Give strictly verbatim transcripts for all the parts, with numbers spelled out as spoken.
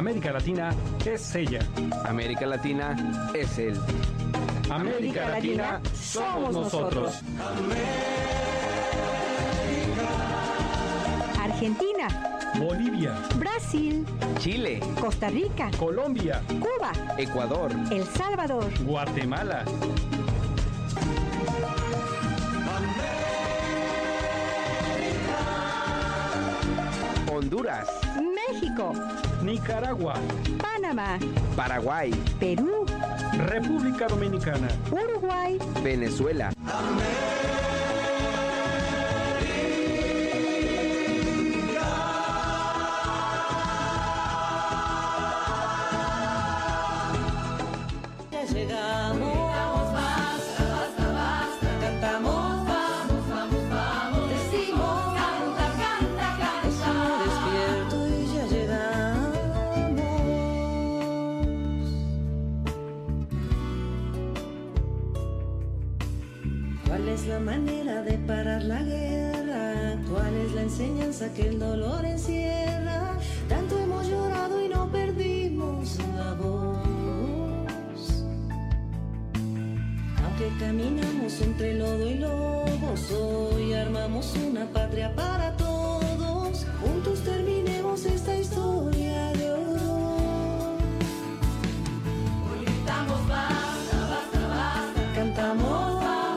América Latina es ella. América Latina es él. América, América Latina, Latina somos nosotros. Argentina, Bolivia, Brasil, Chile, Costa Rica, Colombia, Cuba, Ecuador, El Salvador, Guatemala, Honduras, México, Nicaragua, Panamá, Paraguay, Perú, República Dominicana, Uruguay, Venezuela. La manera de parar la guerra, cuál es la enseñanza que el dolor encierra. Tanto hemos llorado y no perdimos la voz. Aunque caminamos entre lodo y lobos, hoy armamos una patria para todos. Juntos terminemos esta historia de horror. Hoy gritamos basta, basta, basta, cantamos.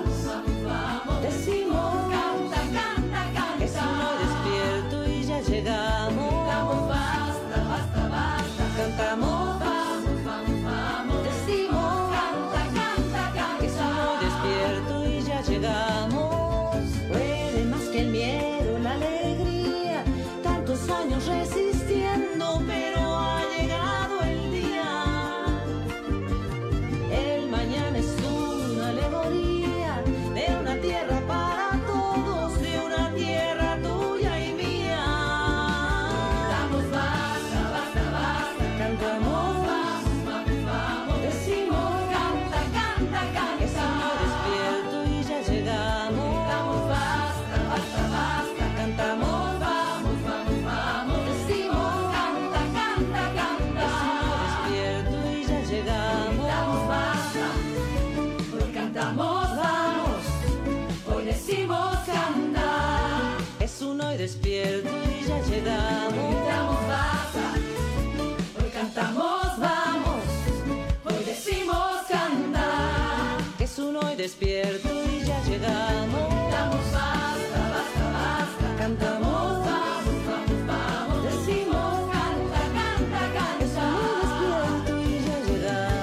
Llegamos, basta, basta, basta, cantamos, vamos, vamos, vamos, decimos, canta, canta, canta, que soy despierto y ya llegamos. Puede más que el miedo, la alegría, tantos años resistiendo, pero ha llegado el día. El mañana es una alegoría de una tierra para todos, de una tierra tuya y mía. Despierto y ya llegamos. Gritamos basta, hoy cantamos vamos, hoy decimos cantar. Es un hoy despierto y ya llegamos. Gritamos basta, basta, basta, cantamos vamos, vamos, vamos, decimos canta, canta, canta. Es un hoy despierto y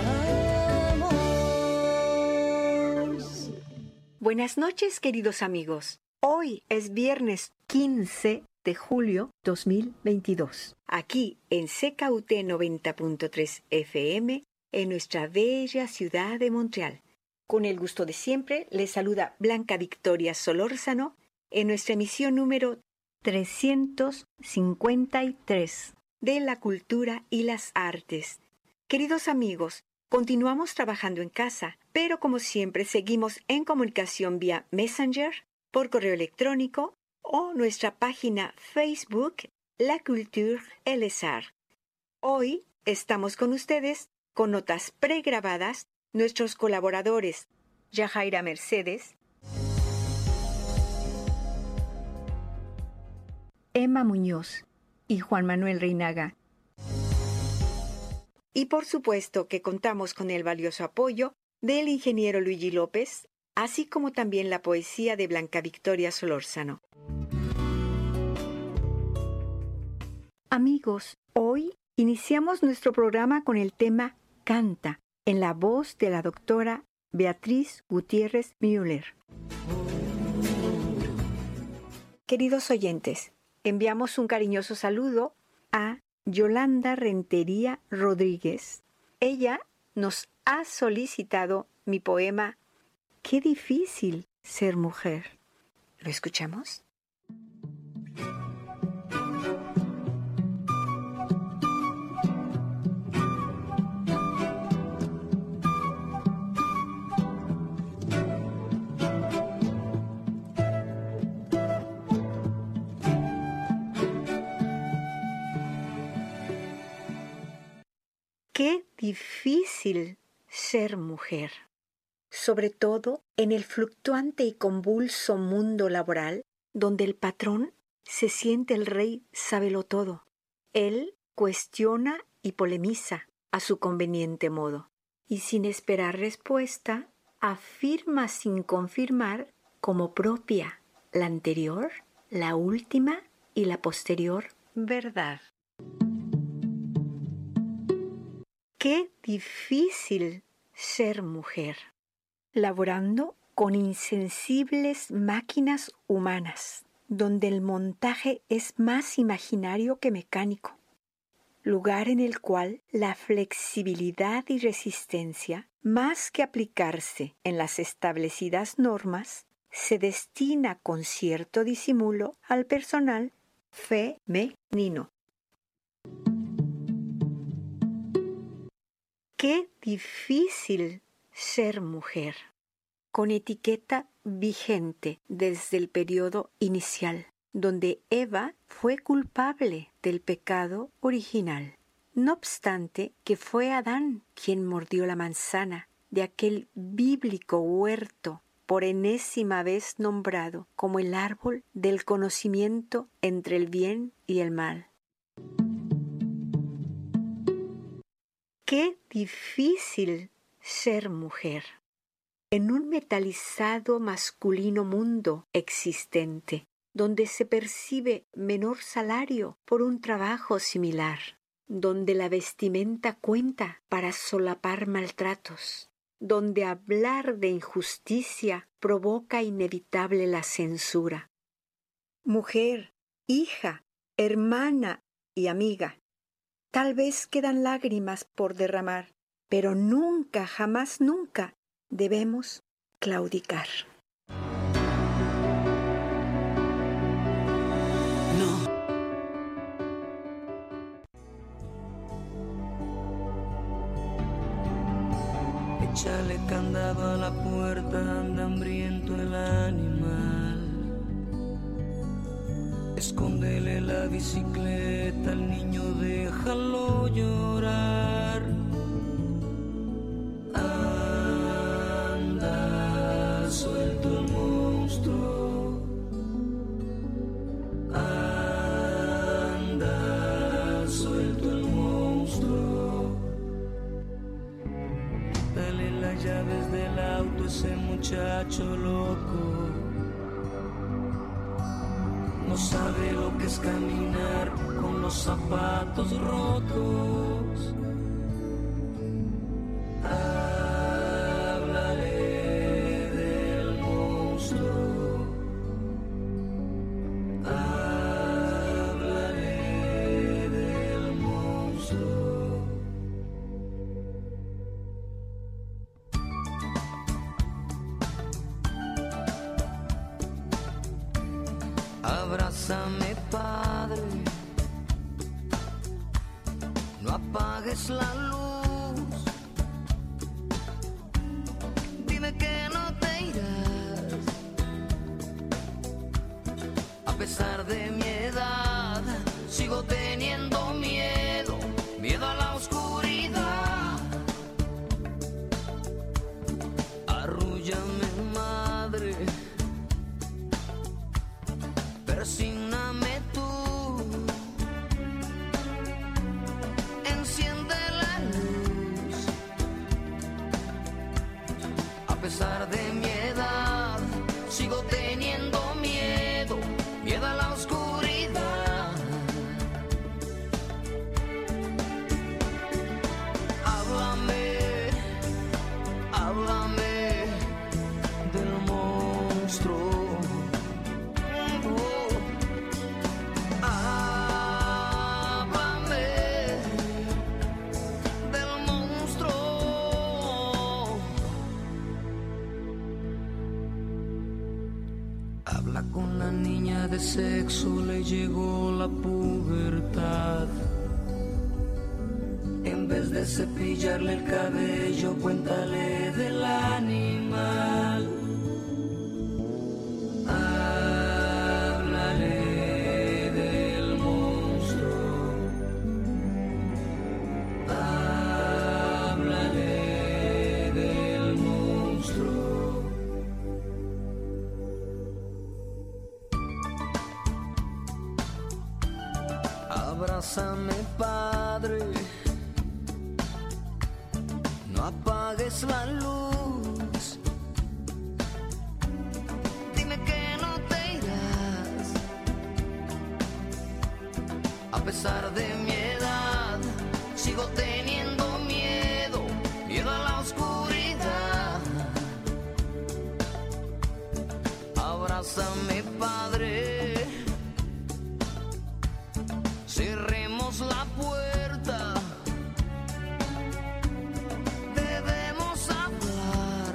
ya llegamos. Buenas noches, queridos amigos. Hoy es viernes quince de julio dos mil veintidós. Aquí en C K U T noventa punto tres F M, en nuestra bella ciudad de Montreal. Con el gusto de siempre, les saluda Blanca Victoria Solórzano en nuestra emisión número trescientos cincuenta y tres de la cultura y las artes. Queridos amigos, continuamos trabajando en casa, pero como siempre seguimos en comunicación vía Messenger, por correo electrónico o nuestra página Facebook La Culture L S A R. Hoy estamos con ustedes con notas pregrabadas, nuestros colaboradores Yajaira Mercedes, Emma Muñoz y Juan Manuel Reinaga. Y por supuesto que contamos con el valioso apoyo del ingeniero Luigi López, así como también la poesía de Blanca Victoria Solórzano. Amigos, hoy iniciamos nuestro programa con el tema Canta, en la voz de la doctora Beatriz Gutiérrez Müller. Queridos oyentes, enviamos un cariñoso saludo a Yolanda Rentería Rodríguez. Ella nos ha solicitado mi poema Qué difícil ser mujer. ¿Lo escuchamos? difícil ser mujer, sobre todo en el fluctuante y convulso mundo laboral, donde el patrón se siente el rey sábelo-todo. Él cuestiona y polemiza a su conveniente modo, y sin esperar respuesta, afirma sin confirmar como propia la anterior, la última y la posterior verdad. Qué difícil ser mujer, laborando con insensibles máquinas humanas, donde el montaje es más imaginario que mecánico, lugar en el cual la flexibilidad y resistencia, más que aplicarse en las establecidas normas, se destina con cierto disimulo al personal femenino. Qué difícil ser mujer, con etiqueta vigente desde el periodo inicial, donde Eva fue culpable del pecado original. No obstante que fue Adán quien mordió la manzana de aquel bíblico huerto por enésima vez nombrado como el árbol del conocimiento entre el bien y el mal. Qué difícil ser mujer en un metalizado masculino mundo existente, donde se percibe menor salario por un trabajo similar, donde la vestimenta cuenta para solapar maltratos, donde hablar de injusticia provoca inevitable la censura. Mujer, hija, hermana y amiga, tal vez quedan lágrimas por derramar, pero nunca, jamás, nunca debemos claudicar. Échale candado a la puerta, anda hambriento el animal. Escóndele la bicicleta, al niño déjalo llorar. Anda, suelto el monstruo. Anda, suelto el monstruo. Dale las llaves del auto a ese muchacho loco. No sabe lo que es caminar con los zapatos rotos. Háblale del monstruo. Háblale del monstruo. Abrázame, Padre, no apagues la luz. Dime que no te irás, a pesar de mi edad. Sigo teniendo miedo, miedo a la oscuridad. Arrúllame, madre, persígname tú, enciende la luz. A pesar de mi edad, sigo teniendo miedo, miedo a la oscuridad. Háblame, háblame del monstruo. Habla con la niña de sexo, le llegó la pubertad. En vez de cepillarle el cabello, cuéntale del animal. Háblale del monstruo. Háblale Abrázame, Padre, no apagues la luz. Dime que no te irás, a pesar de mi edad. Sigo teniendo miedo, miedo a la oscuridad. Abrázame, Padre, cerremos la puerta, debemos hablar.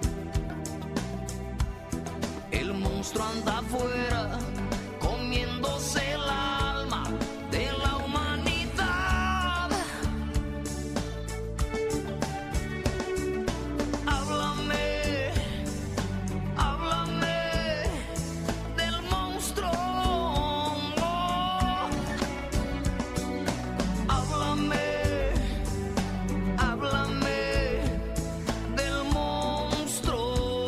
El monstruo anda afuera, comiéndose el alma de la humanidad. Háblame, háblame del monstruo. Háblame, háblame del monstruo.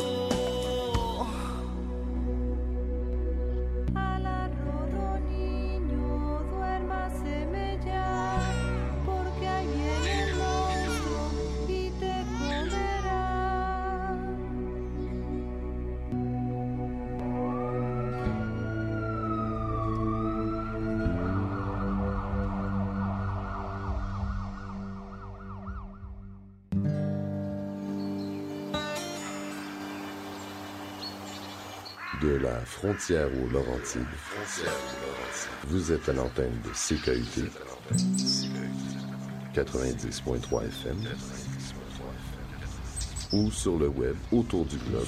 Alarroro, niño, duérmaseme ya, porque ahí viene el monstruo y te comerá. De la frontière aux Laurentides, vous êtes à l'antenne de C K U T quatre-vingt-dix point trois F M ou sur le web autour du globe.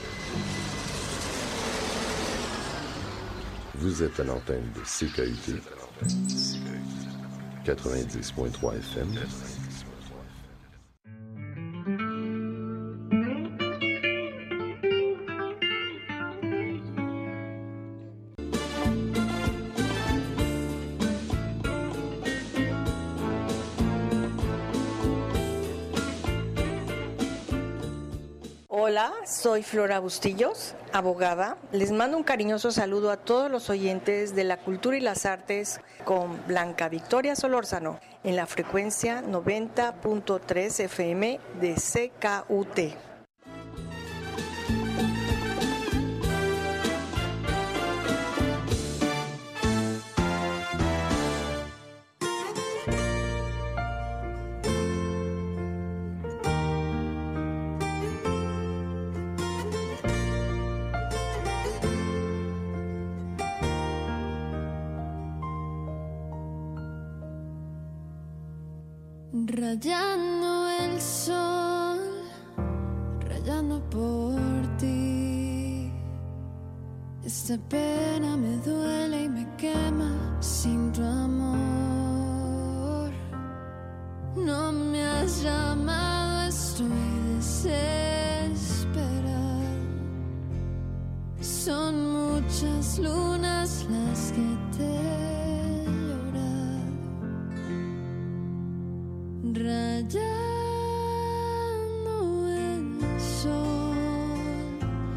Vous êtes à l'antenne de C K U T quatre-vingt-dix point trois F M. Hola, soy Flora Bustillos, abogada. Les mando un cariñoso saludo a todos los oyentes de la cultura y las artes con Blanca Victoria Solórzano en la frecuencia noventa punto tres F M de C K U T. Rayando el sol, rayando por ti. Esta pena me duele y me quema sin tu amor. No me has llamado, estoy desesperada. Son muchas lunas las que te he llorado. Rayando el sol,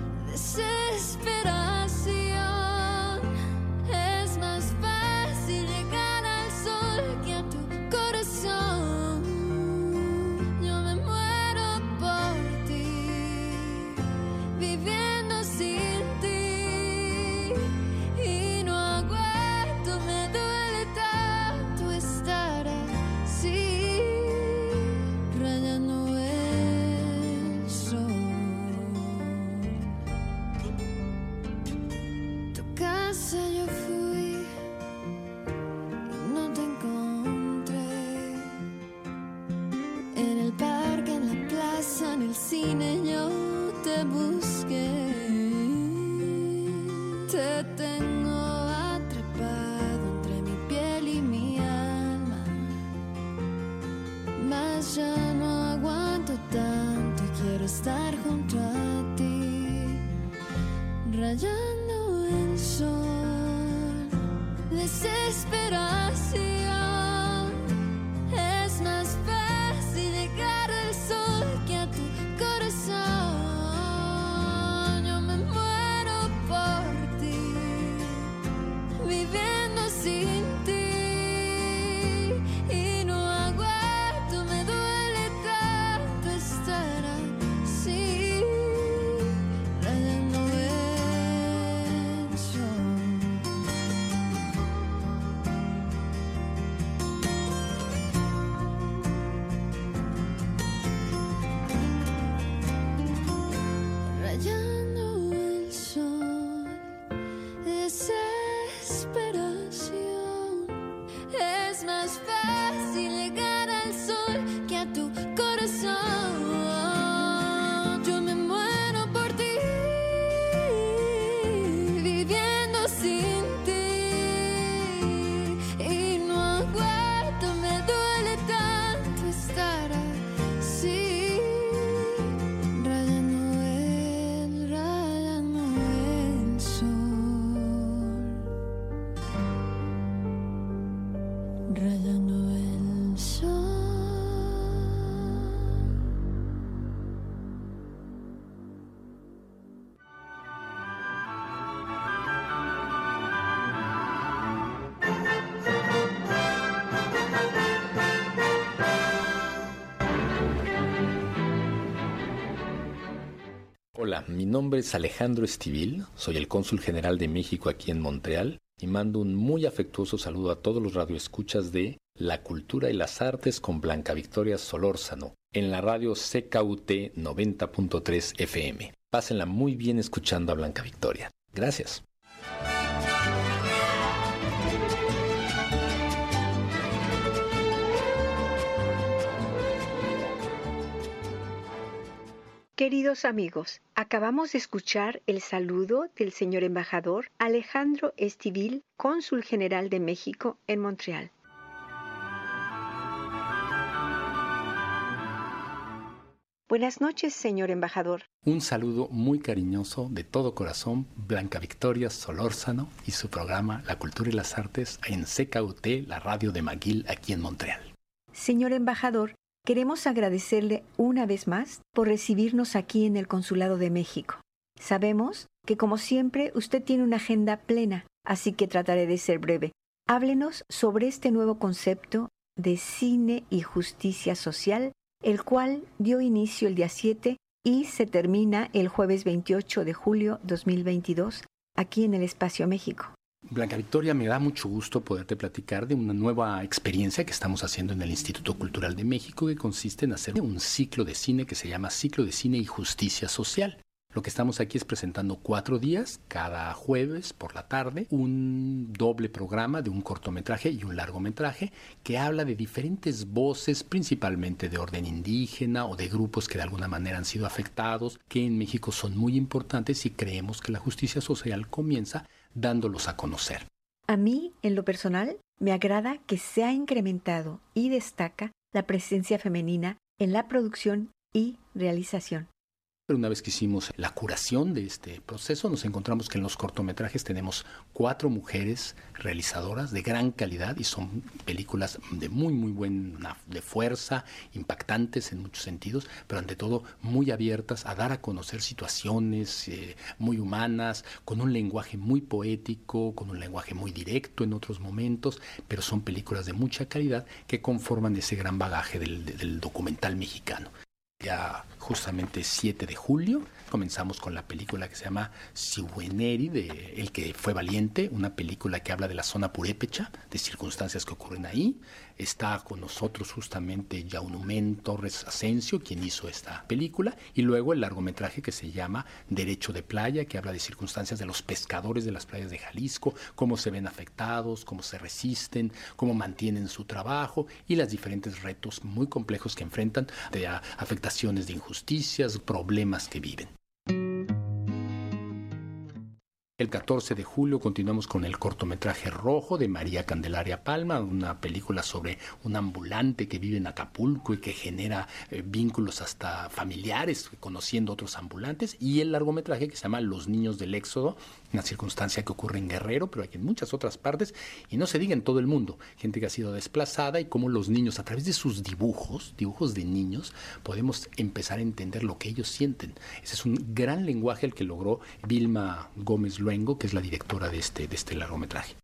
desesperación. Es más fácil llegar al sol que a tu corazón. Yo me muero por ti, viviendo sin ti. Y no aguanto, me duele tanto estar así. Yo fui y no te encontré. En el parque, en la plaza, en el cine yo te busqué. Te tengo atrapado entre mi piel y mi alma. Mas ya no aguanto tanto y quiero estar junto a ti. Rayando el sol, desesperación. Es más fácil llegar al sol que a tu corazón. Yo me muero por ti, viviendo sin ti. Hola, mi nombre es Alejandro Estivil, soy el cónsul general de México aquí en Montreal y mando un muy afectuoso saludo a todos los radioescuchas de La Cultura y las Artes con Blanca Victoria Solórzano en la radio C K U T noventa punto tres F M. Pásenla muy bien escuchando a Blanca Victoria. Gracias. Queridos amigos, acabamos de escuchar el saludo del señor embajador Alejandro Estivil, cónsul general de México en Montreal. Buenas noches, señor embajador. Un saludo muy cariñoso de todo corazón, Blanca Victoria Solórzano y su programa La Cultura y las Artes en C K U T, la radio de McGill aquí en Montreal. Señor embajador, queremos agradecerle una vez más por recibirnos aquí en el Consulado de México. Sabemos que, como siempre, usted tiene una agenda plena, así que trataré de ser breve. Háblenos sobre este nuevo concepto de cine y justicia social, el cual dio inicio el día siete y se termina el jueves veintiocho de julio de dos mil veintidós, aquí en el Espacio México. Blanca Victoria, me da mucho gusto poderte platicar de una nueva experiencia que estamos haciendo en el Instituto Cultural de México, que consiste en hacer un ciclo de cine que se llama Ciclo de Cine y Justicia Social. Lo que estamos aquí es presentando cuatro días, cada jueves por la tarde, un doble programa de un cortometraje y un largometraje que habla de diferentes voces, principalmente de orden indígena o de grupos que de alguna manera han sido afectados, que en México son muy importantes y creemos que la justicia social comienza dándolos a conocer. A mí, en lo personal, me agrada que se ha incrementado y destaca la presencia femenina en la producción y realización. Pero una vez que hicimos la curación de este proceso, nos encontramos que en los cortometrajes tenemos cuatro mujeres realizadoras de gran calidad y son películas de muy, muy buena, de fuerza, impactantes en muchos sentidos, pero ante todo muy abiertas a dar a conocer situaciones eh, muy humanas, con un lenguaje muy poético, con un lenguaje muy directo en otros momentos, pero son películas de mucha calidad que conforman ese gran bagaje del, del documental mexicano. Ya justamente siete de julio comenzamos con la película que se llama Sihueneri, de El que fue valiente, una película que habla de la zona purépecha, de circunstancias que ocurren ahí. Está con nosotros justamente Yaunumen Torres Asensio, quien hizo esta película, y luego el largometraje que se llama Derecho de Playa, que habla de circunstancias de los pescadores de las playas de Jalisco, cómo se ven afectados, cómo se resisten, cómo mantienen su trabajo y los diferentes retos muy complejos que enfrentan de afectaciones de injusticias, problemas que viven. El catorce de julio continuamos con el cortometraje Rojo de María Candelaria Palma, una película sobre un ambulante que vive en Acapulco y que genera eh, vínculos hasta familiares, conociendo otros ambulantes, y el largometraje que se llama Los Niños del Éxodo, una circunstancia que ocurre en Guerrero, pero hay en muchas otras partes, y no se diga en todo el mundo, gente que ha sido desplazada y cómo los niños, a través de sus dibujos, dibujos de niños, podemos empezar a entender lo que ellos sienten. Ese es un gran lenguaje el que logró Vilma Gómez Luengo, que es la directora de este, de este largometraje.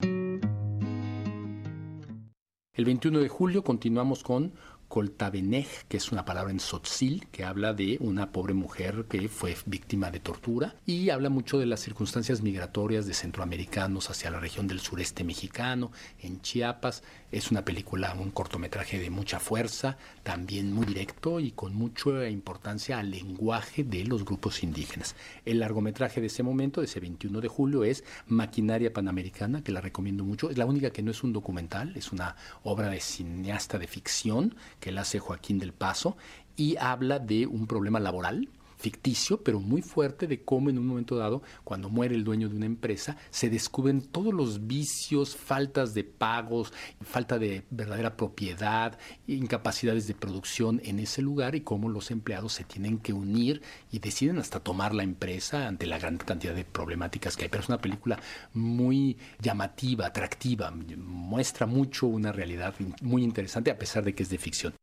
El veintiuno de julio continuamos con Coltabenej, que es una palabra en tzotzil, que habla de una pobre mujer que fue víctima de tortura y habla mucho de las circunstancias migratorias de centroamericanos hacia la región del sureste mexicano, en Chiapas. Es una película, un cortometraje de mucha fuerza, también muy directo y con mucha importancia al lenguaje de los grupos indígenas. El largometraje de ese momento, de ese veintiuno de julio, es Maquinaria Panamericana, que la recomiendo mucho. Es la única que no es un documental, es una obra de cineasta de ficción que la hace Joaquín del Paso y habla de un problema laboral ficticio, pero muy fuerte, de cómo en un momento dado, cuando muere el dueño de una empresa, se descubren todos los vicios, faltas de pagos, falta de verdadera propiedad, incapacidades de producción en ese lugar y cómo los empleados se tienen que unir y deciden hasta tomar la empresa ante la gran cantidad de problemáticas que hay. Pero es una película muy llamativa, atractiva, muestra mucho una realidad muy interesante a pesar de que es de ficción.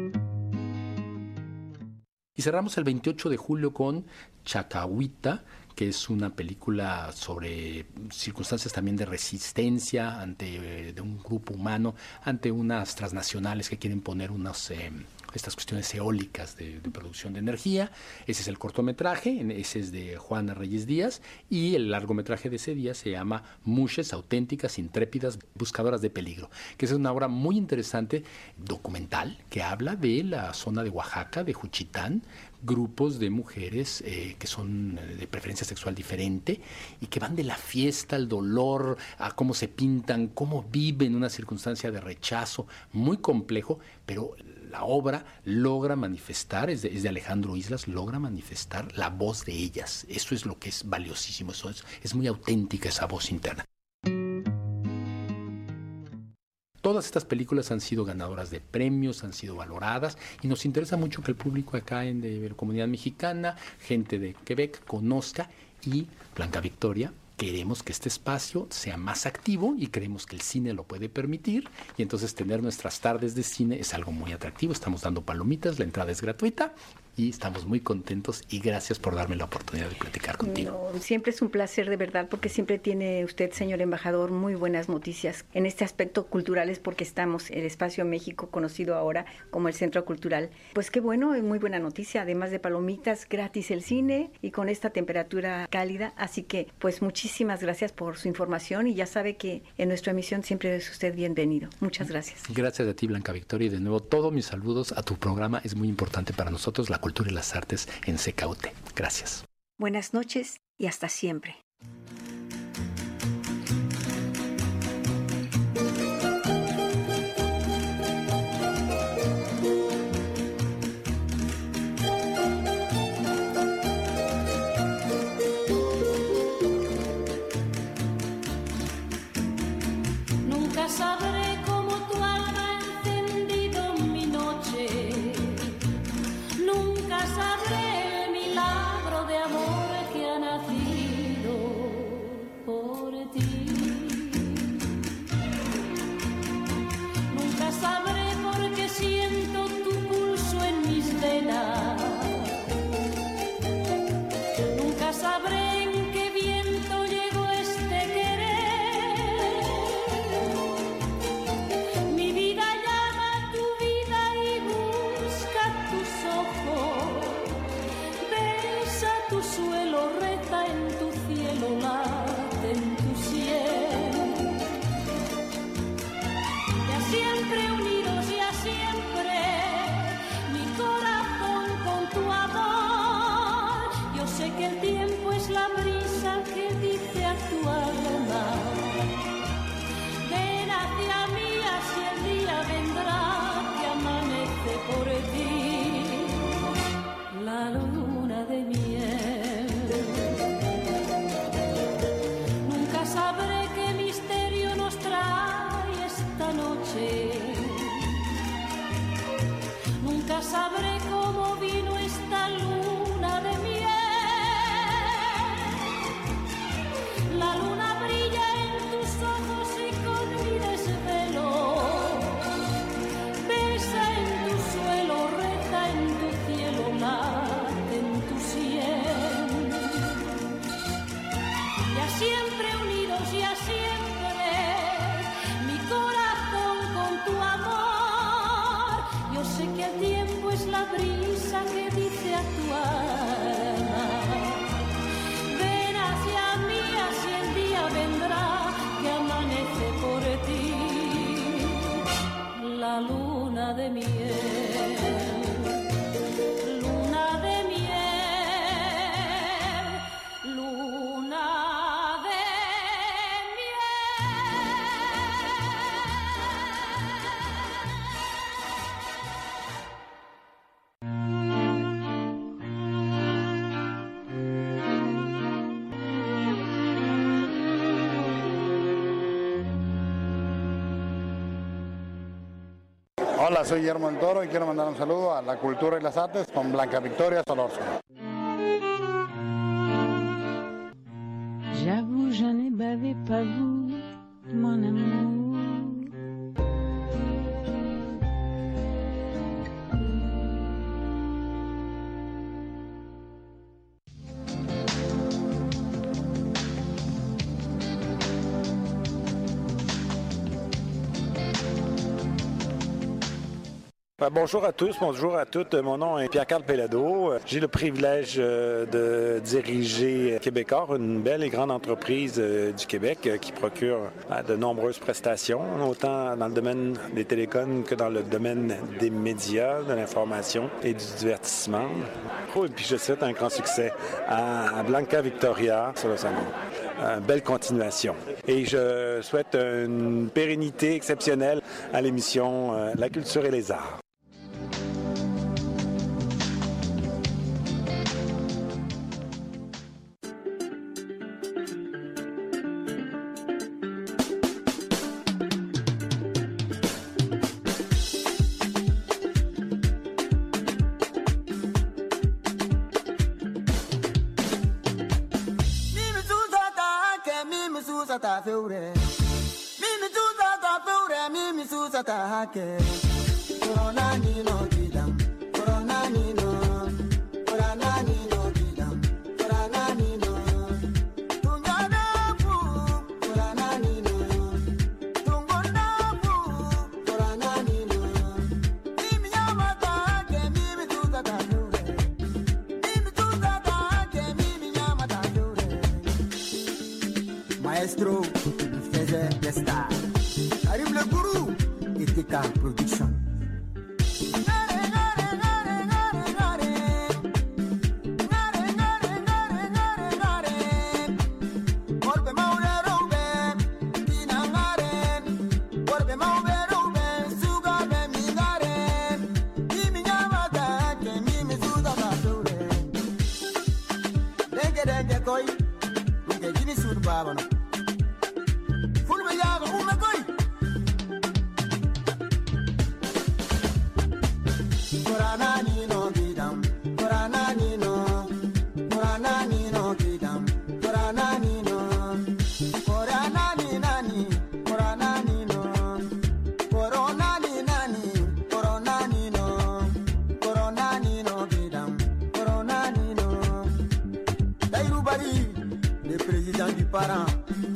Y cerramos el veintiocho de julio con Chacahuita, que es una película sobre circunstancias también de resistencia ante de un grupo humano, ante unas transnacionales que quieren poner unas... Eh, estas cuestiones eólicas de, de producción de energía. Ese es el cortometraje, ese es de Juana Reyes Díaz, y el largometraje de ese día se llama Mujeres auténticas, intrépidas, buscadoras de peligro, que es una obra muy interesante, documental, que habla de la zona de Oaxaca, de Juchitán, grupos de mujeres eh, que son de preferencia sexual diferente y que van de la fiesta al dolor, a cómo se pintan, cómo viven una circunstancia de rechazo muy complejo, pero la obra logra manifestar, es de, es de Alejandro Islas, logra manifestar la voz de ellas. Eso es lo que es valiosísimo, eso es, es muy auténtica esa voz interna. Todas estas películas han sido ganadoras de premios, han sido valoradas y nos interesa mucho que el público acá en de la comunidad mexicana, gente de Quebec, conozca, y Blanca Victoria, queremos que este espacio sea más activo y creemos que el cine lo puede permitir, y entonces tener nuestras tardes de cine es algo muy atractivo. Estamos dando palomitas, la entrada es gratuita y estamos muy contentos, y gracias por darme la oportunidad de platicar contigo. No, siempre es un placer, de verdad, porque siempre tiene usted, señor embajador, muy buenas noticias en este aspecto cultural, es porque estamos en el Espacio México, conocido ahora como el Centro Cultural. Pues qué bueno, muy buena noticia, además de palomitas, gratis el cine y con esta temperatura cálida, así que pues muchísimas gracias por su información, y ya sabe que en nuestra emisión siempre es usted bienvenido. Muchas gracias. Gracias a ti, Blanca Victoria, y de nuevo todos mis saludos a tu programa, es muy importante para nosotros la cultura y las artes en C K U T. Gracias. Buenas noches y hasta siempre. Nunca sabré cómo tu alma ha encendido mi noche. Nunca sabré el milagro de amor que ha nacido por ti. Nunca sabré por qué siento tu pulso en mis venas. Nunca sabré en qué viento llegó este querer. Mi vida llama a tu vida y busca tus ojos. Besa tu suelo, reza en tu cielo, late en tu sien. Ya siempre unidos, ya siempre, mi corazón con tu amor. Yo sé que el tiempo es la brisa que dice a tu alma: ven hacia mí, así el día vendrá que amanece por ti. La luna de miel. Nunca sabré qué misterio nos trae esta noche. Nunca sabré cómo vino esta luna de miel. La luna brilla en tus ojos y con mi desvelo. Besa en tu suelo, reza en tu cielo, late en tu sien. Ya siempre unidos, ya siempre, mi corazón con tu amor. Yo sé que el tiempo es la brisa que dice a tu alma: ven hacia mí, así el día vendrá que amanece por ti. La luna de miel. Luna de miel. Luna de Hola, soy Guillermo del Toro y quiero mandar un saludo a la cultura y las artes con Blanca Victoria Solórzano. J'avoue, je n'ai bavé pas vous, mon amour. Bonjour à tous, bonjour à toutes. Mon nom est Pierre-Carl Pellado. J'ai le privilège de diriger Québecor, une belle et grande entreprise du Québec qui procure de nombreuses prestations, autant dans le domaine des télécoms que dans le domaine des médias, de l'information et du divertissement. Et puis je souhaite un grand succès à Blanca Victoria sur le salon. Une belle continuation. Et je souhaite une pérennité exceptionnelle à l'émission La culture et les arts. Maestro faisait des stars. Arrive le gourou et T K Production. Le président du parent.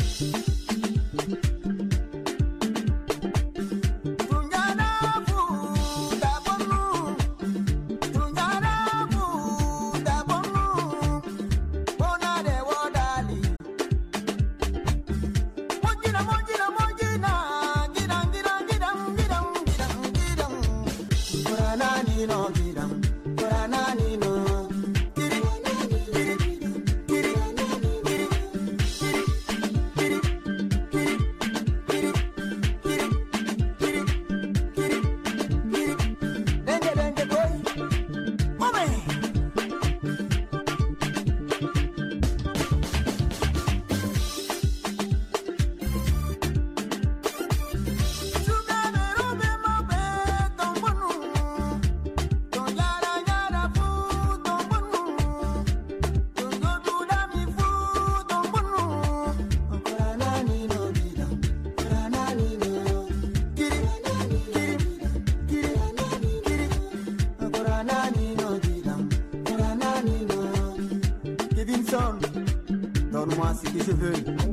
Donne-moi ce que je veux.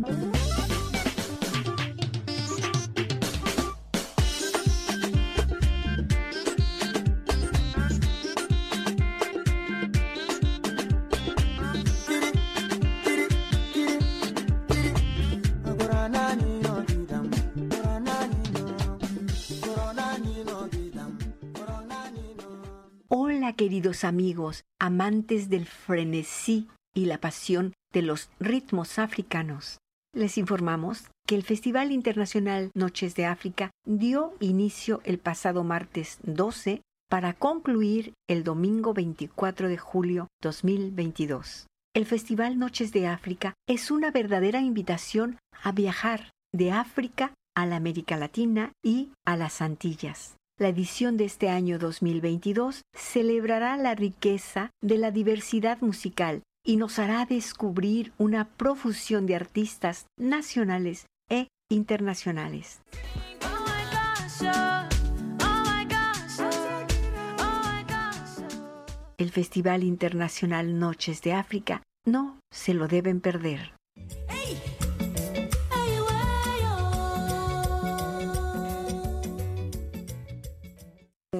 Hola, queridos amigos, amantes del frenesí y la pasión de los ritmos africanos. Les informamos que el Festival Internacional Noches de África dio inicio el pasado martes doce para concluir el domingo veinticuatro de julio dos mil veintidós. El Festival Noches de África es una verdadera invitación a viajar de África a la América Latina y a las Antillas. La edición de este año dos mil veintidós celebrará la riqueza de la diversidad musical y nos hará descubrir una profusión de artistas nacionales e internacionales. El Festival Internacional Noches de África no se lo deben perder.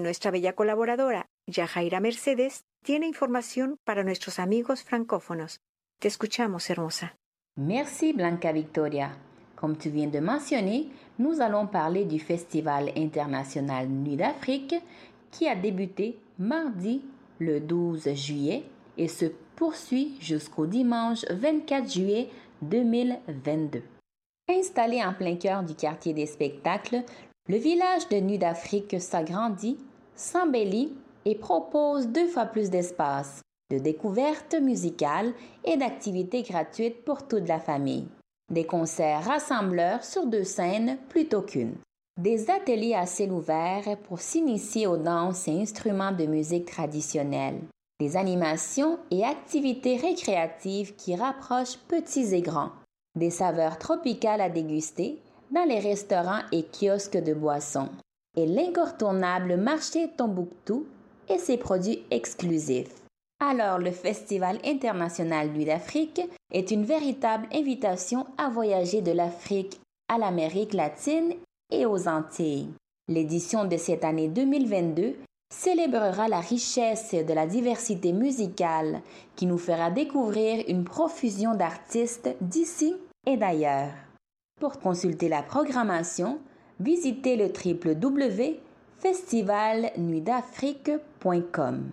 nuestra bella colaboradora, Yajaira Mercedes, tiene información para nuestros amigos francófonos. Te escuchamos, hermosa. Merci Blanca Victoria. Comme tu viens de mentionner, nous allons parler du Festival international Nuit d'Afrique qui a débuté mardi le douze juillet et se poursuit jusqu'au dimanche vingt-quatre juillet deux mille vingt-deux. Installé en plein cœur du quartier des spectacles, le village de Nuit d'Afrique s'agrandit, s'embellit et propose deux fois plus d'espace, de découvertes musicales et d'activités gratuites pour toute la famille. Des concerts rassembleurs sur deux scènes plutôt qu'une. Des ateliers à ciel ouvert pour s'initier aux danses et instruments de musique traditionnels. Des animations et activités récréatives qui rapprochent petits et grands. Des saveurs tropicales à déguster dans les restaurants et kiosques de boissons. Et l'incontournable marché Tombouctou et ses produits exclusifs. Alors, le Festival international Nuit d'Afrique est une véritable invitation à voyager de l'Afrique à l'Amérique latine et aux Antilles. L'édition de cette année deux mille vingt-deux célébrera la richesse de la diversité musicale qui nous fera découvrir une profusion d'artistes d'ici et d'ailleurs. Pour consulter la programmation, visitez le w w w point festival nuit d'afrique point com.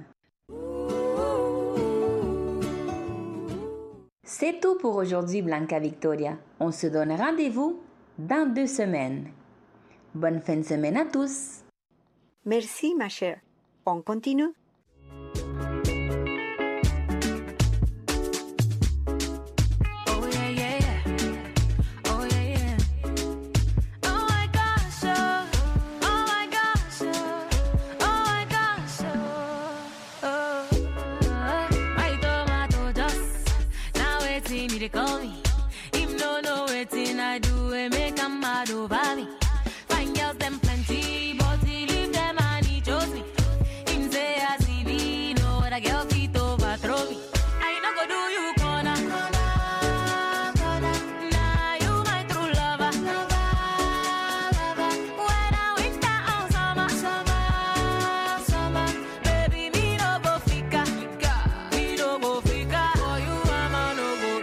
C'est tout pour aujourd'hui, Blanca Victoria. On se donne rendez-vous dans deux semaines. Bonne fin de semaine à tous. Merci, ma chère. On continue. They call me. If no know wetin I do, it make them mad over me. Fine girls them plenty, but he leave them and he chose me. Him say as he be, no other girl fit overthrow me. I no go do you corner, corner, corner. Nah, you my true lover, lover, lover. Whether winter or summer, summer, summer. Baby, me no go fika, fika. Me no go fika. For you, I'm a no go.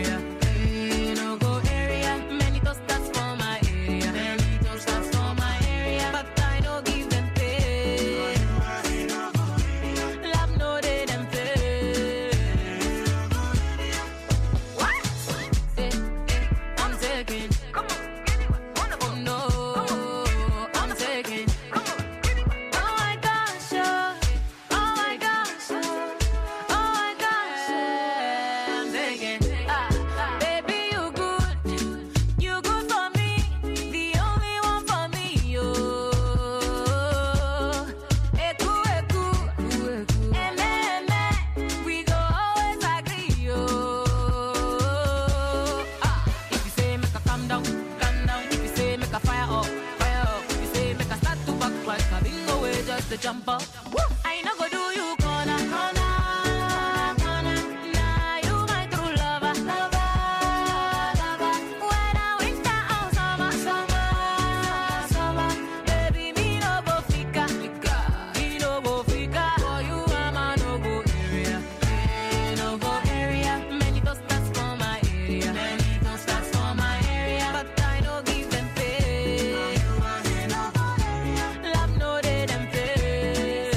Jump up. Woo! I no go do you corner, corner, corner. Nah, you my true lover, lover, lover. Whether winter or summer, summer, summer. Baby, me no go fika, fika. Me no go fika. For you, I'm a no go area, yeah, no go area. Many toasters for my area, many toasters for my area. But I no give them pay. Love no they them pay.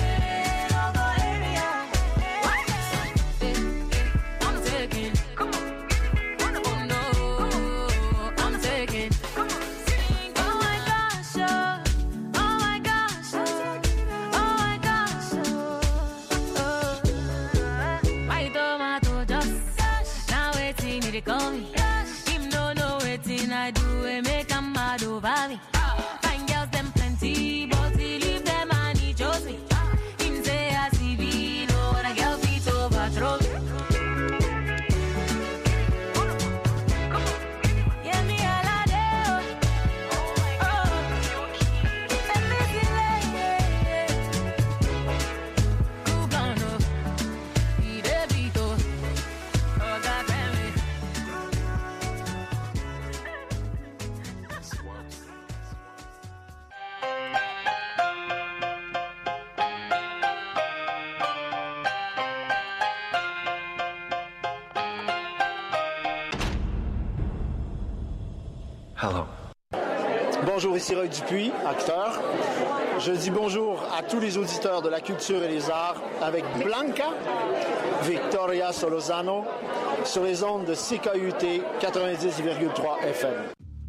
Hello. Bonjour, ici Roy Dupuis, acteur. Je dis bonjour à tous les auditeurs de la culture et les arts avec Blanca Victoria Solozano sur les ondes de C K U T quatre-vingt-dix virgule trois F M.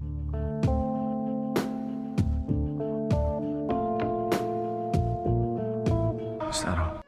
Sarah.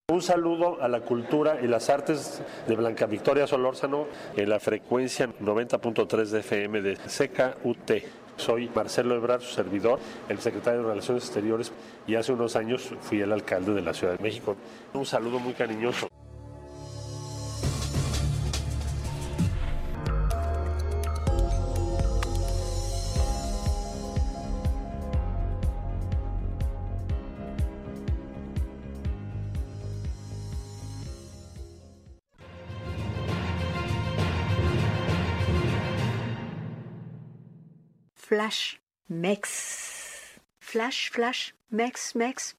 Un saludo a la cultura y las artes de Blanca Victoria Solórzano en la frecuencia noventa punto tres de F M de C K U T. Soy Marcelo Ebrard, su servidor, el secretario de Relaciones Exteriores, y hace unos años fui el alcalde de la Ciudad de México. Un saludo muy cariñoso. Flash Mex. Flash, flash, Mex, Mex.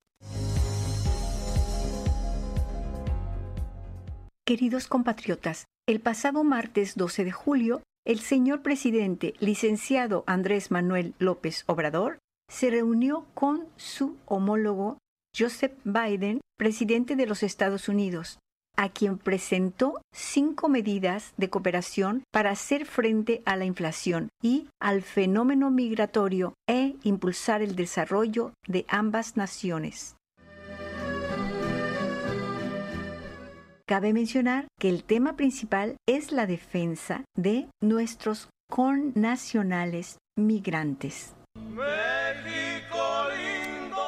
Queridos compatriotas, el pasado martes doce de julio, el señor presidente, licenciado Andrés Manuel López Obrador, se reunió con su homólogo Joseph Biden, presidente de los Estados Unidos, a quien presentó cinco medidas de cooperación para hacer frente a la inflación y al fenómeno migratorio e impulsar el desarrollo de ambas naciones. Cabe mencionar que el tema principal es la defensa de nuestros connacionales migrantes. México lindo,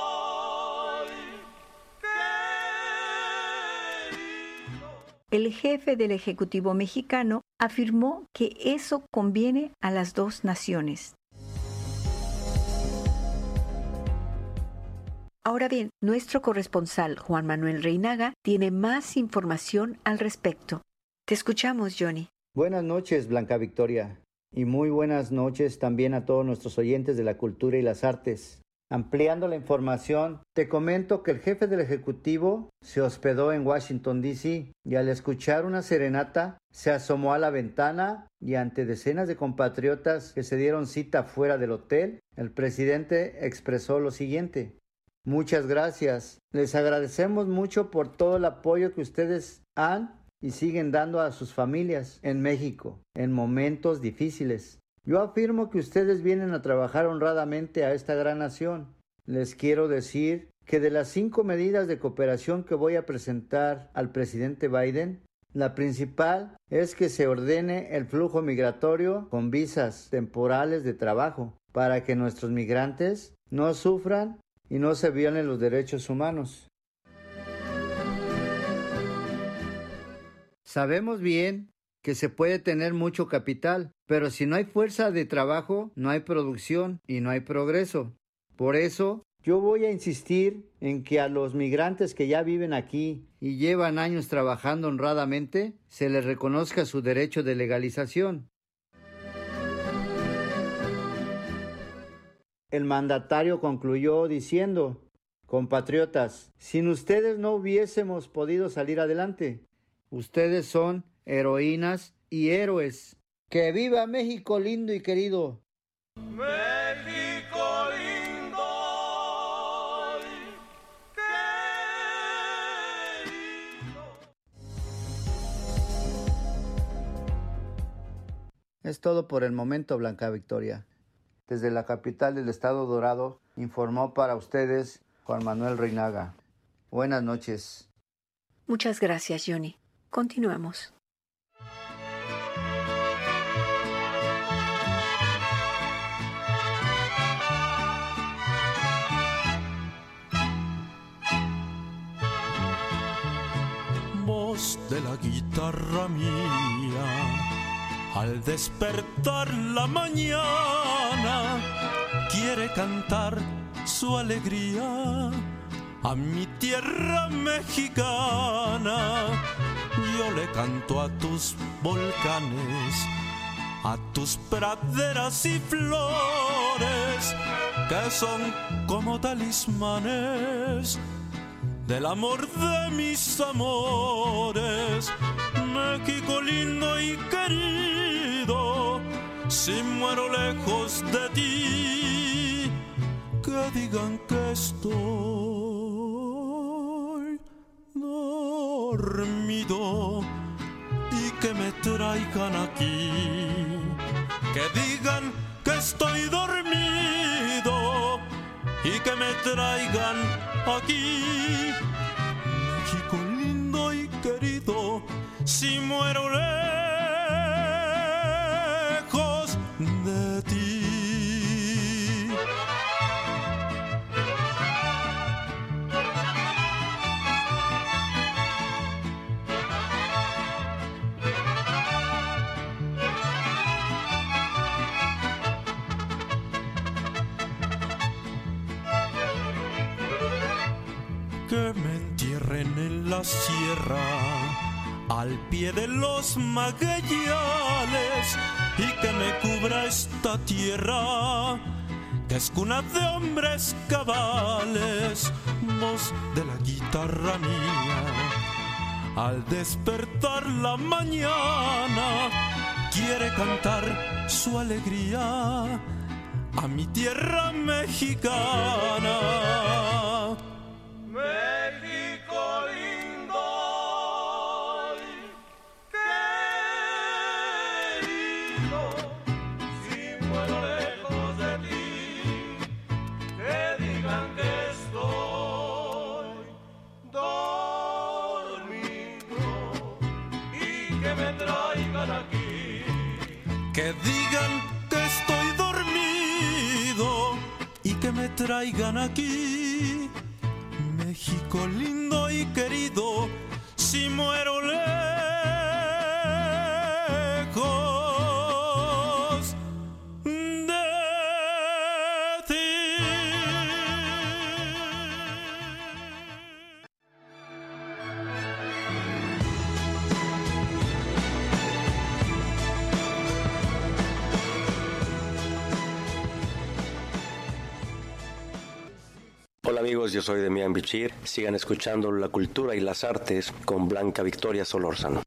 El jefe del Ejecutivo mexicano afirmó que eso conviene a las dos naciones. Ahora bien, nuestro corresponsal Juan Manuel Reinaga tiene más información al respecto. Te escuchamos, Johnny. Buenas noches, Blanca Victoria, y muy buenas noches también a todos nuestros oyentes de la cultura y las artes. Ampliando la información, te comento que el jefe del Ejecutivo se hospedó en Washington, D C y al escuchar una serenata se asomó a la ventana y ante decenas de compatriotas que se dieron cita fuera del hotel, el presidente expresó lo siguiente: muchas gracias, les agradecemos mucho por todo el apoyo que ustedes han y siguen dando a sus familias en México en momentos difíciles. Yo afirmo que ustedes vienen a trabajar honradamente a esta gran nación. Les quiero decir que de las cinco medidas de cooperación que voy a presentar al presidente Biden, la principal es que se ordene el flujo migratorio con visas temporales de trabajo para que nuestros migrantes no sufran y no se violen los derechos humanos. Sabemos bien que se puede tener mucho capital, pero si no hay fuerza de trabajo, no hay producción y no hay progreso. Por eso, yo voy a insistir en que a los migrantes que ya viven aquí y llevan años trabajando honradamente, se les reconozca su derecho de legalización. El mandatario concluyó diciendo: compatriotas, sin ustedes no hubiésemos podido salir adelante. Ustedes son heroínas y héroes. ¡Que viva México lindo y querido! México lindo, querido. Es todo por el momento, Blanca Victoria. Desde la capital del estado Dorado, informó para ustedes Juan Manuel Reinaga. Buenas noches. Muchas gracias, Johnny. Continuamos. Voz de la guitarra mía, al despertar la mañana, quiere cantar su alegría a mi tierra mexicana. Yo le canto a tus volcanes, a tus praderas y flores, que son como talismanes del amor de mis amores. México lindo y querido, si muero lejos de ti, que digan que estoy dormido y que me traigan aquí. Que digan que estoy dormido y que me traigan aquí. México lindo y querido, si muero lejos de ti. Que me entierren en la sierra, al pie de los magueyales, y que me cubra esta tierra, que es cuna de hombres cabales. Voz de la guitarra mía, al despertar la mañana, quiere cantar su alegría a mi tierra mexicana. México lindo y querido, si muero lejos de ti, que digan que estoy dormido y que me traigan aquí. Que digan que estoy dormido y que me traigan aquí. México lindo y querido, si muero lejos de ti. Hola amigos, yo soy Demián Bichir. Sigan escuchando La Cultura y las Artes con Blanca Victoria Solórzano.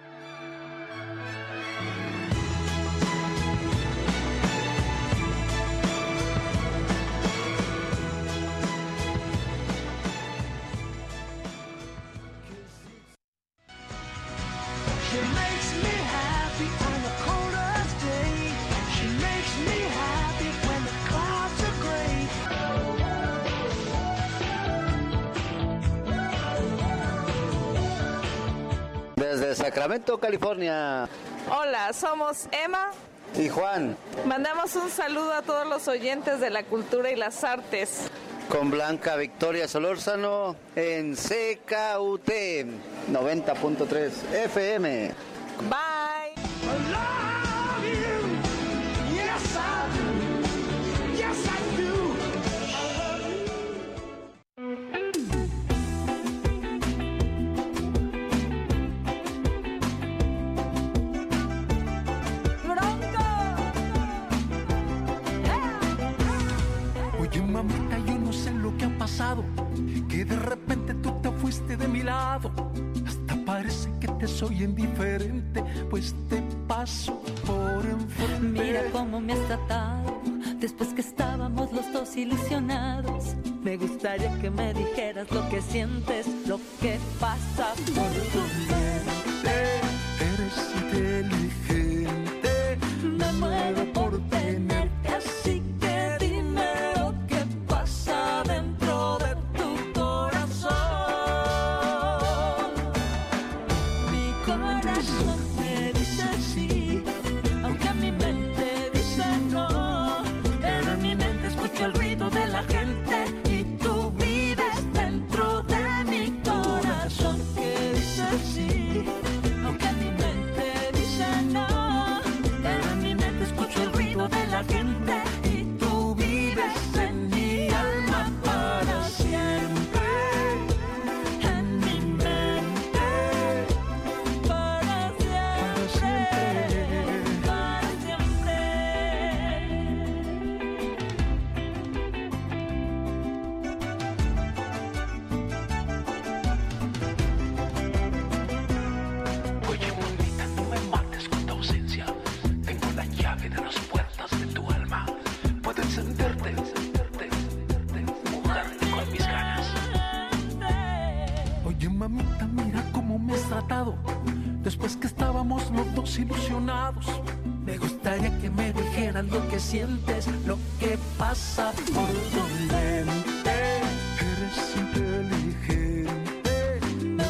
Desde Sacramento, California. Hola, somos Emma y Juan. Mandamos un saludo a todos los oyentes de la cultura y las artes. Con Blanca Victoria Solórzano en C K U T noventa punto tres F M. Bye. Oye mamita, yo no sé lo que ha pasado, que de repente tú te fuiste de mi lado. Hasta parece que te soy indiferente, pues te paso por enfrente. Mira cómo me has tratado, después que estábamos los dos ilusionados. Me gustaría que me dijeras lo que sientes, lo que pasa por tu mente. Eres inteligente, me muero por tenerte así. Que dime lo que pasa dentro de tu corazón. Mi corazón me dice sí, aunque mi mente dice no. Pero en mi mente escucho el ruido de la gente y tú vives dentro de mi corazón que dice sí, aunque mi mente dice no. Pero en mi mente escucho el ruido de la gente y tú vives en mi alma para siempre. En mi mente para siempre, para siempre. Oye, bonita, no me mates con tu ausencia. Tengo la llave de las puertas de tu alma. Puedo encenderte, encenderte, mojarte con mis ganas. Oye mamita, mira cómo me has tratado, después que estábamos los dos ilusionados. Me gustaría que me dijeras lo que sientes, lo que pasa por tu mente. Eres inteligente,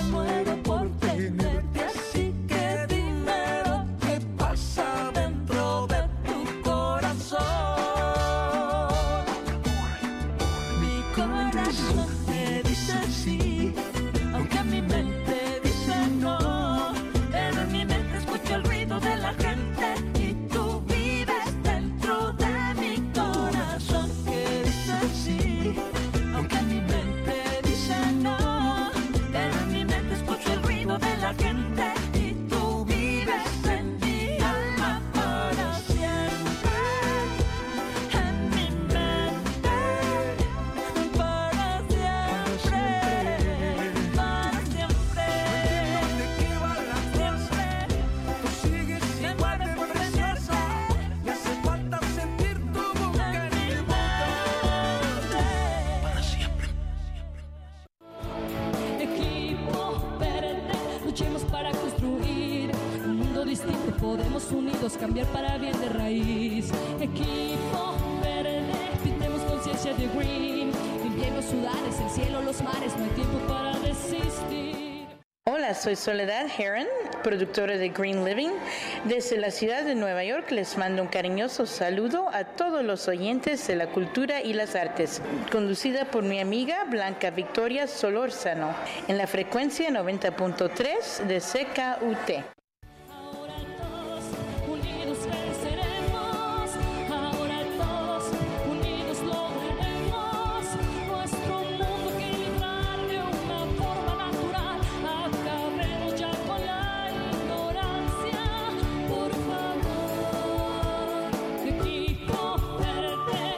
corazón me dice sí, aunque mi mente dice no. Pero en mi mente escucho el ruido de la gente y tú vives dentro de mi corazón que dice sí, aunque mi mente dice no. Pero en mi mente escucho el ruido de la gente y tú vives en mi alma para siempre, en mi mente para siempre, para siempre. ¿Dónde que va la cosa? Tú sigues igual de preciosa. Me hace falta sentir tu boca en mi boca para siempre. Equipo verde, luchemos para construir un mundo distinto. Podemos unidos cambiar para bien de raíz. Equipo verde, pintemos conciencia de green. Limpiemos ciudades, el cielo, los mares. No hay tiempo para desistir. Hola, soy Soledad Heron, productora de Green Living. Desde la ciudad de Nueva York les mando un cariñoso saludo a todos los oyentes de la cultura y las artes, conducida por mi amiga Blanca Victoria Solórzano, en la frecuencia noventa punto tres de C K U T. Unidos venceremos, ahora todos unidos lograremos nuestro mundo equilibrar de una forma natural. Acabemos ya con la ignorancia, por favor, equipo verde.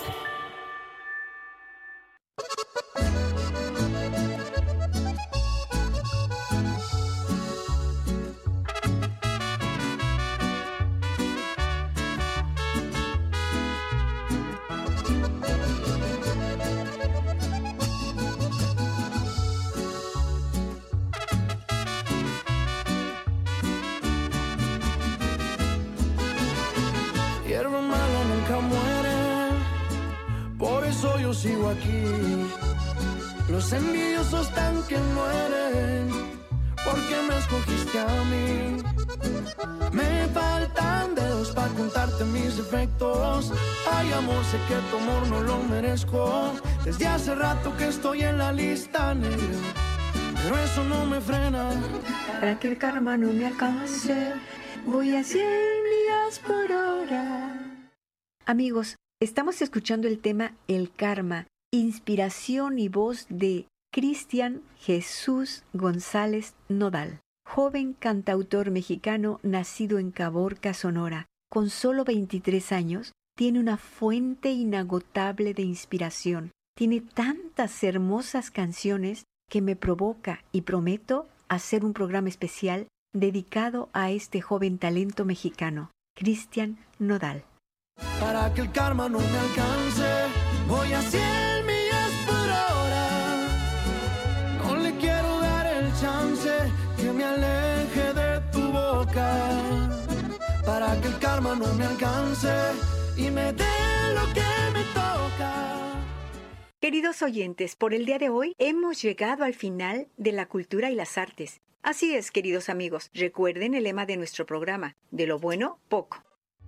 Hierba mala nunca muere, por eso yo sigo aquí. Los envidiosos están que mueren, porque me escogiste a mí. Me faltan dedos para contarte mis defectos. Ay, amor, sé que tu amor no lo merezco. Desde hace rato que estoy en la lista negra, pero eso no me frena. Para que el karma no me alcance, voy a cien millas por hora. Amigos, estamos escuchando el tema El Karma, inspiración y voz de Cristian Jesús González Nodal, joven cantautor mexicano nacido en Caborca, Sonora. Con solo veintitrés años, tiene una fuente inagotable de inspiración. Tiene tantas hermosas canciones que me provoca y prometo hacer un programa especial dedicado a este joven talento mexicano, Cristian Nodal. Para que el karma no me alcance, voy a cien millas por hora. No le quiero dar el chance que me aleje de tu boca. Para que el karma no me alcance y me dé lo que me toca. Queridos oyentes, por el día de hoy hemos llegado al final de la cultura y las artes. Así es, queridos amigos, recuerden el lema de nuestro programa, de lo bueno, poco.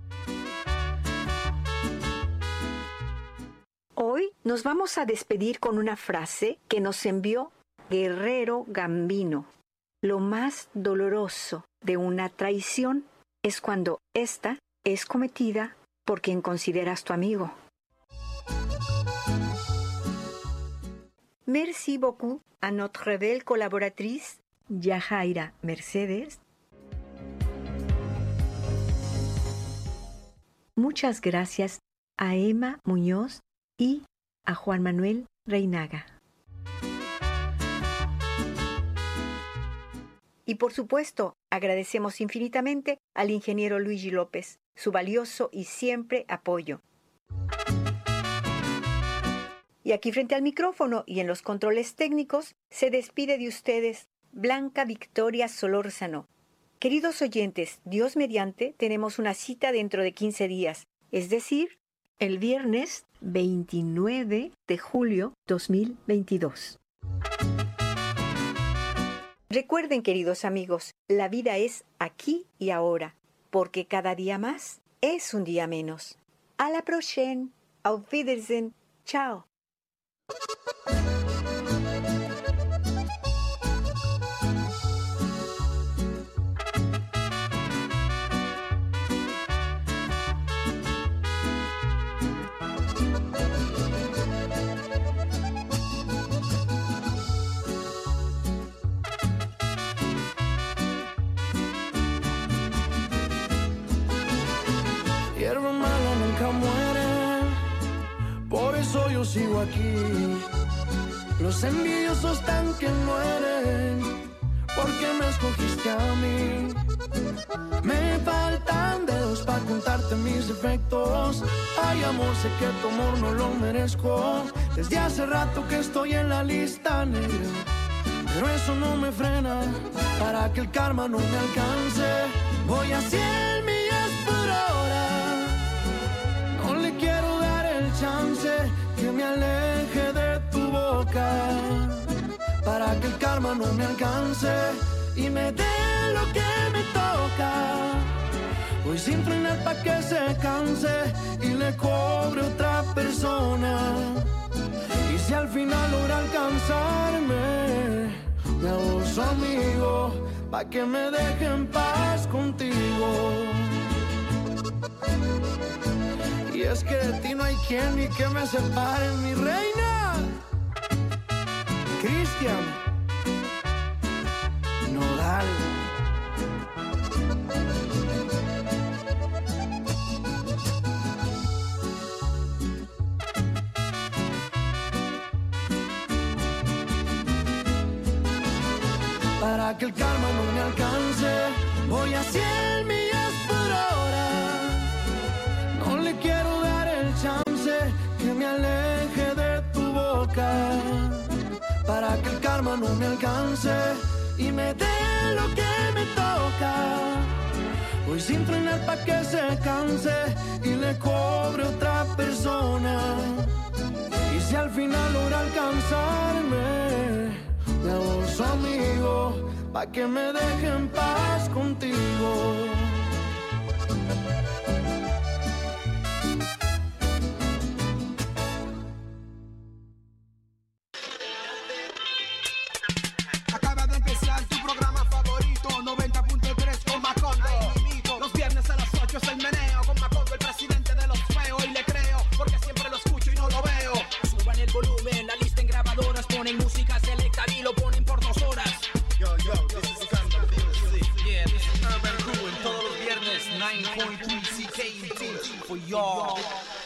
Hoy nos vamos a despedir con una frase que nos envió Guerrero Gambino. Lo más doloroso de una traición es cuando ésta es cometida por quien consideras tu amigo. Merci beaucoup à notre belle collaboratrice, Yajaira Mercedes. Muchas gracias a Emma Muñoz y a Juan Manuel Reinaga. Y por supuesto, agradecemos infinitamente al ingeniero Luigi López, su valioso y siempre apoyo. Y aquí frente al micrófono y en los controles técnicos, se despide de ustedes Blanca Victoria Solórzano. Queridos oyentes, Dios mediante, tenemos una cita dentro de quince días, es decir, el viernes veintinueve de julio dos mil veintidós. Recuerden, queridos amigos, la vida es aquí y ahora, porque cada día más es un día menos. A la prochaine. Auf Wiedersehen. Chao. sigo aquí. Los envidiosos están que mueren, porque me escogiste a mí. Me faltan dedos para contarte mis defectos. Ay, amor, sé que tu amor no lo merezco. Desde hace rato que estoy en la lista negra, pero eso no me frena para que el karma no me alcance. Voy a cien millas por hora, no le quiero dar el chance que me aleje de tu boca, para que el karma no me alcance y me dé lo que me toca. Voy sin frenar pa' que se canse y le cobre otra persona. Y si al final logra alcanzarme, me hago su amigo pa' que me deje en paz contigo. Y es que de ti no hay quien ni que me separe, mi reina. Cristian Nodal. Para que el karma no me alcance, voy a cien millas por hora. No le quiero dar el chance que me aleje de tu boca, para que el karma no me alcance y me dé lo que me toca. Voy sin frenar pa' que se canse y le cobre otra persona. Y si al final logra alcanzarme, me hago su amigo pa' que me deje en paz contigo. Acaba de empezar tu programa favorito, noventa punto tres con Macondo. Los viernes a las ocho es el meneo con Macondo, el presidente de los feos. Y le creo, porque siempre lo escucho y no lo veo. Suban el volumen, la lista en grabadoras, ponen música selecta y lo ponen por dos horas. Yo, yo, this is Sandra, yeah, this is Urban Crew, en todos los viernes, nueve punto tres C K U T for y'all.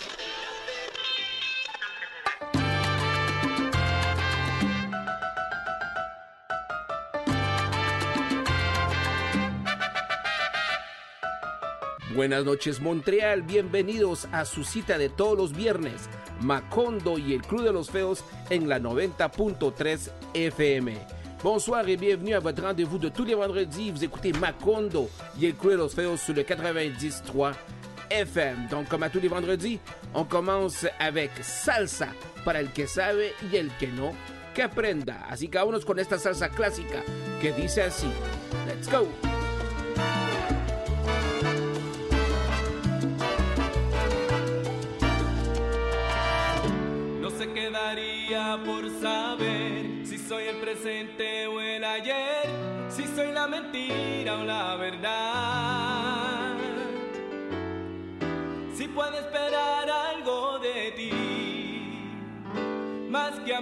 Buenas noches Montreal, bienvenidos a su cita de todos los viernes, Macondo y el Crew de los Feos en la noventa punto tres F M. Bonsoir et bienvenue à votre rendez-vous de tous les vendredis. Vous écoutez Macondo et el Crew de los Feos sur le quatre-vingt-dix point trois F M. Donc comme à tous les vendredis, on commence avec salsa para el que sabe y el que no, que aprenda. Así que vámonos con esta salsa clásica que dice así. Let's go. Quedaría por saber si soy el presente o el ayer, si soy la mentira o la verdad, si puedo esperar algo de ti más que a